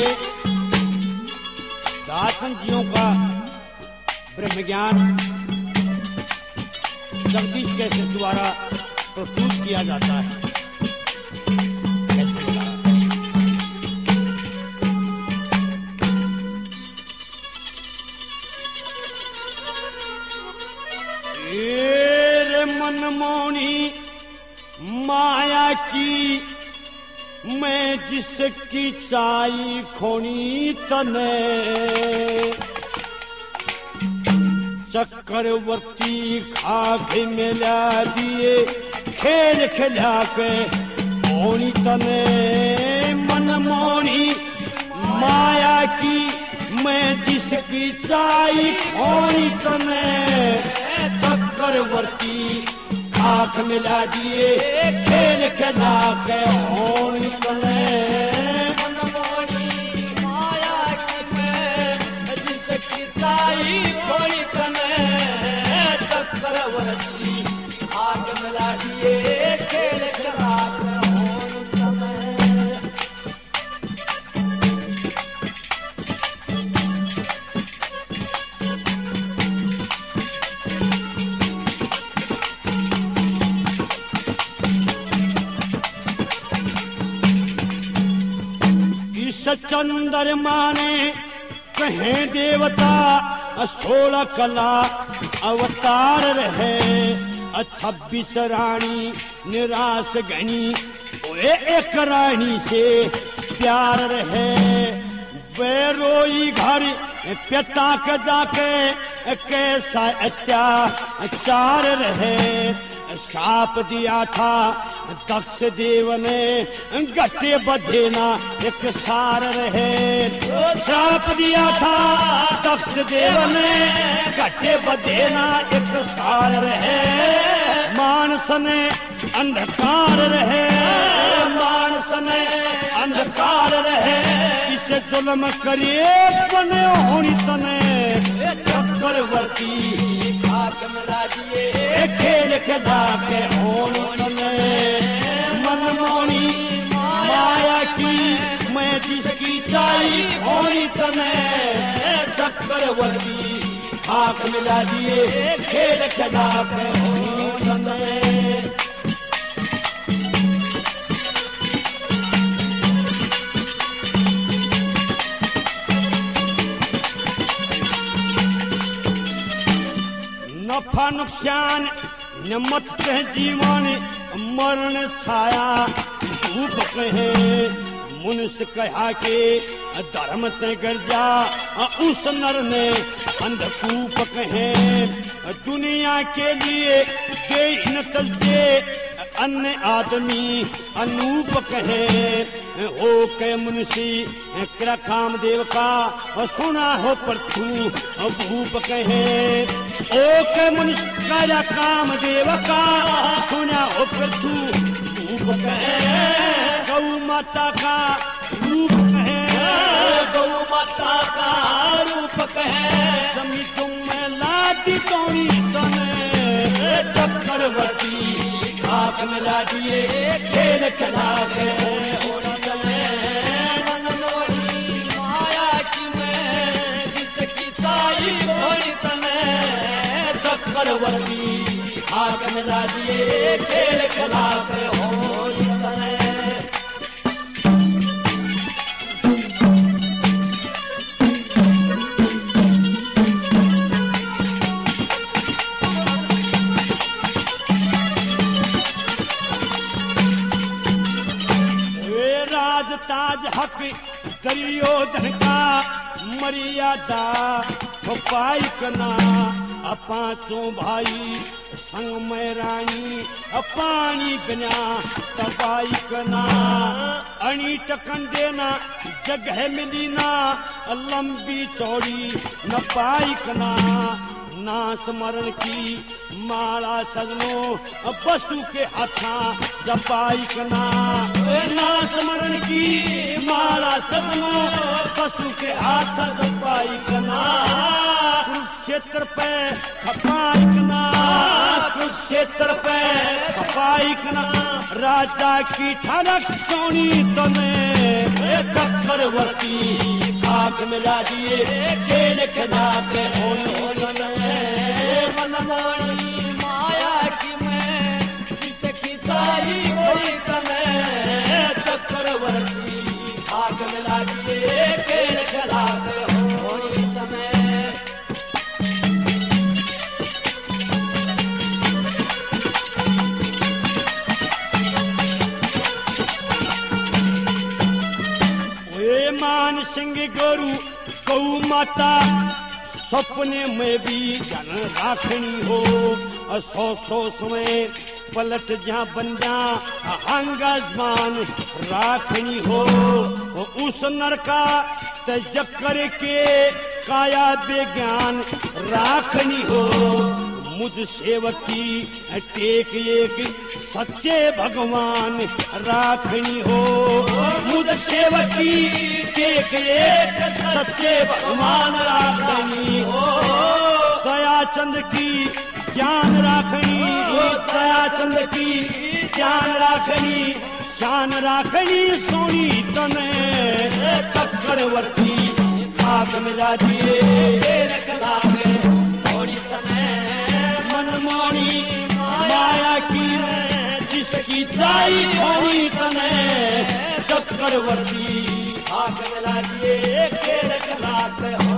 दासन जियों का ब्रह्म ज्ञान जगदीश कैसे द्वारा प्रस्तुत किया जाता है। मनमोहनी माया की मैं जिसकी चाई खोनी तने चक्रवर्ती खाक मिला दिए खेल खिला के खोनी तने मनमोहनी माया की मैं जिसकी चाई खोनी तने चक्रवर्ती आंख मिला दिए खेल खिला के होनी तने मनमोहनी माया की मैं जिसकी चाई खोनी तने चक्रवर्ती आंख मिला दिए खेल खिला के होनी तने। चंद्रमा ने कहे देवता 16 कला अवतार रहे 26 रानी निराश गणी एक रानी से प्यार रहे बेरोई घर पिता के जाके कैसा अत्याचार रहे साप दिया था दक्ष देव ने गट्टे बधेना एक सार रहे साप दिया था दक्ष देव ने गट्टे बधेना एक सार रहे मानस ने अंधकार रहे मानस ने अंधकार रहे इसे जुल्म करिए बने होनी तने चक्रवर्ती खाक मिला दिए खेल खिला के होनी तने मनमोहनी माया की मैं जिसकी चाई होनी तने चक्रवर्ती खाक मिला दिए खेल खिला के होनी तने। नफा नुकसान नमत कह जीवन मरण छाया धूप कहे मनुष्य कहा के धर्म ते गर्जा उस नर ने अंधकूप कहे दुनिया के लिए दे न तलते अन्य आदमी अनूप कहे हो के मनुष्य क्र कामदेव का सुना हो पृथु भूप कहे ओ के मनुष्य का कामदेव का सुना हो पृथु भूप कहे गौ माता का रूप कहे गौ माता का रूप कहे जमी तुम में लादी तोड़ी तने चक्रवर्ती खाक मिला दिए खेल खिला के होनी तने मनमोहनी माया की मैं जिसकी चाई होनी तने चक्रवर्ती खाक मिला दिए खेल खिला के होनी तने। ताज हक दुर्योधन का मर्यादा छुपाई कना पांचों भाई संग में रानी पानी बिना तबाई कना अणी टकन देना जगह मिली ना लंबी चौड़ी न पाई कना ना स्मरण की माला सजनो पशु के हाथा जपाई कना ना स्मरण की माला सजनो पशु के हाथ जपाई कना कुरुक्षेत्र पे खपाइकना, कुरुक्षेत्र पे खपाइकना राजा की ठनक सोनी तने चक्रवर्ती खाक मिला दिए खेल खिला के मनमोहनी माया की मैं जिसकी साई कोई तने चक्रवर्ती खाक मिला दिए खेल खिला के होनी तने मान सिंह गोरु गौ माता सपने में भी जन राखनी हो, 100 समय पलट जा बन जा अंगजमान राखनी हो। उस नरका तज करके काया विज्ञान राखनी हो। मुझ सेवकी टेक एक सच्चे भगवान राखनी हो। मुझ सेवकी टेक एक सच्चे भगवान राखनी हो। दयाचंद की ज्ञान राखनी हो, दयाचंद की ज्ञान राखनी, शान राखनी सोनी तने चक्रवर्ती खाक मिला दिए रखला के थोड़ी तने मनमोहनी माया की जिसकी चाई थोड़ी तने चक्रवर्ती खाक मिला दिए रखला के